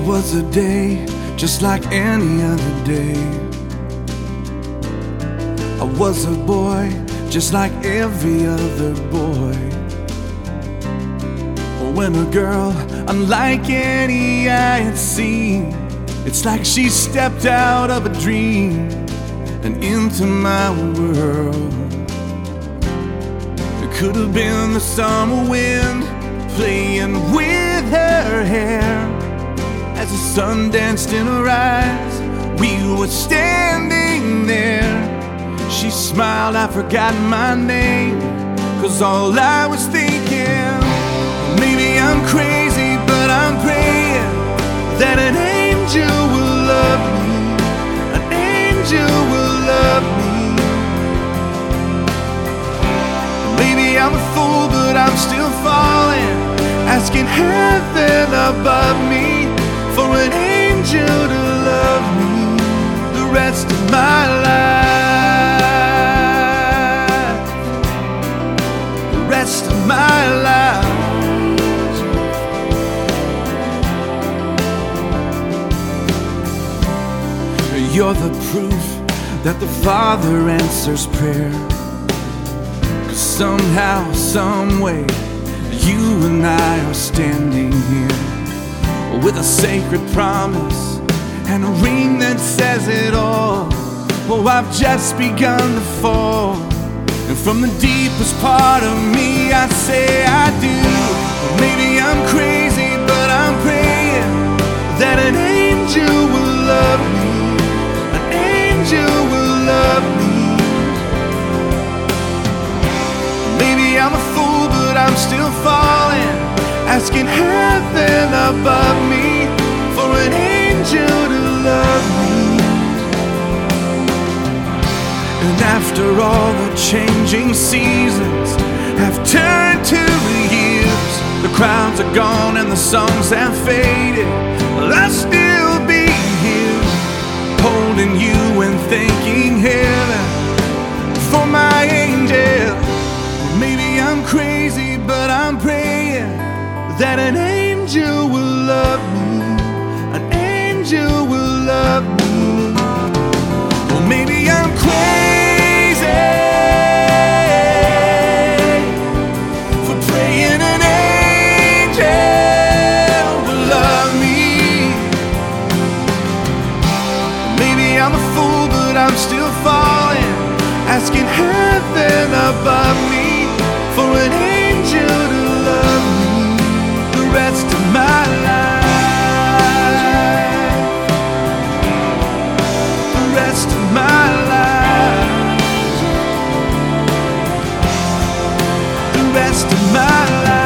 was a day just like any other day. I was a boy just like every other boy. When a girl unlike any I had seen, it's like she stepped out of a dream and into my world. It could have been the summer wind playing with her hair as the sun danced in her eyes. We were standing there. She smiled, I forgot my name, 'cause all I was thinking, maybe I'm crazy, but I'm praying that an angel will love me. An angel will love me. Maybe I'm a fool, but I'm still falling, asking heaven above me for an angel to love me the rest of my life. The rest of my life. You're the proof that the Father answers prayer. 'Cause somehow, someway, you and I are standing here with a sacred promise and a ring that says it all. Oh, I've just begun to fall, and from the deepest part of me I say I do. Maybe I'm crazy, but I'm praying that an angel will love me. An angel will love me. Maybe I'm a fool, but I'm still falling, asking heaven above me for an angel to love me. And after all the changing seasons have turned to years, the crowds are gone and the songs have faded, I'll still be here, holding you and thanking heaven for my angel. Maybe I'm crazy, but I'm praying that an angel will love me. An angel will love me. Or maybe I'm crazy for praying an angel will love me. Maybe I'm a fool, but I'm still falling, asking heaven above me for an angel to love me the rest of my life. The rest of my life. The rest of my life.